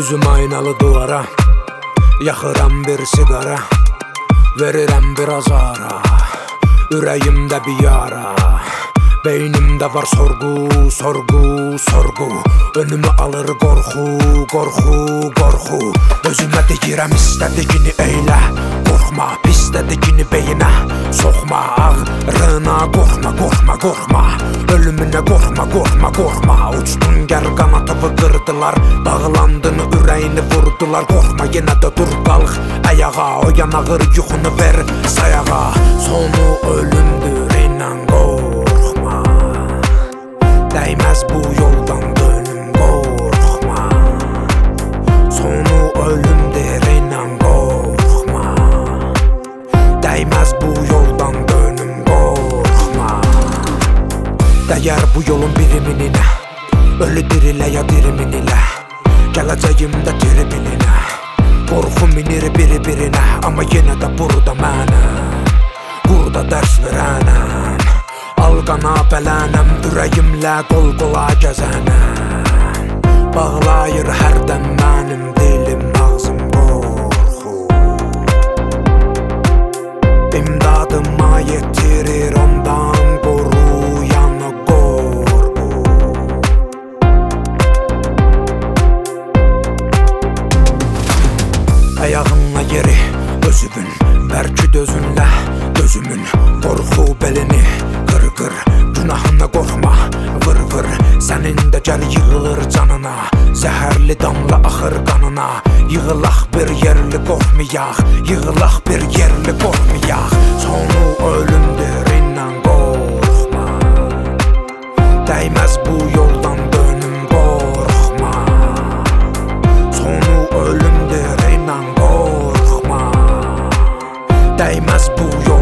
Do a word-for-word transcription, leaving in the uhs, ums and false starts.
Üzüm aynalı duvara, yaxıram bir sigara, verirəm biraz ara, ürəyimdə bir yara. Beynimdə var sorgu, sorgu, sorgu. Önümü alır qorxu, qorxu, qorxu. Özümə deyirəm istədiyini eylə, qorxma, pisdədiyini beyinə soxma, ağrına qorxma, qorxma, qorxma. Ölümünə qorxma, qorxma, qorxma. Uçdun gər qanatımı qırdılar, bağlandın ürəyini vurdular. Qorxma, yenə də dur qalx ayağa, o yanağır yuxunu ver sayağa. Sonu ölümdür, inan qorxma. Dəyməz bu yoldan dönüm, qorxma. Sonu ölümdür, inan qorxma. Dəyməz bu yoldan dönüm, qorxma. Dəyər bu yolun biriminə, ölü dirilə ya diriminlə, gələcəyimdə diri bilinə. Qorxu minir biri-birinə, amma yenə də burada mənəm, burada dərs verənəm. Alqana bələnəm, ürəyimlə qol-qola gəzənəm. Bağlayır hərdən mənim dilim, ağzım qorxu. İmdadıma yetirir ondan qoruyan o qorxu. Ayağınla yeri özümün, bərki dözünlə dözümün. Qorxu belini qır, günahına qorxma, vır vır. Sənin də gəl yığılır canına, zəhərli damla axır qanına. Yığılaq bir yerli qorxmayaq, yığılaq bir yerli qorxmayaq. Sonu ölümdür, inan qorxma. Dəyməz bu yoldan dönüm, qorxma. Sonu ölümdür, inan qorxma. Dəyməz bu yoldan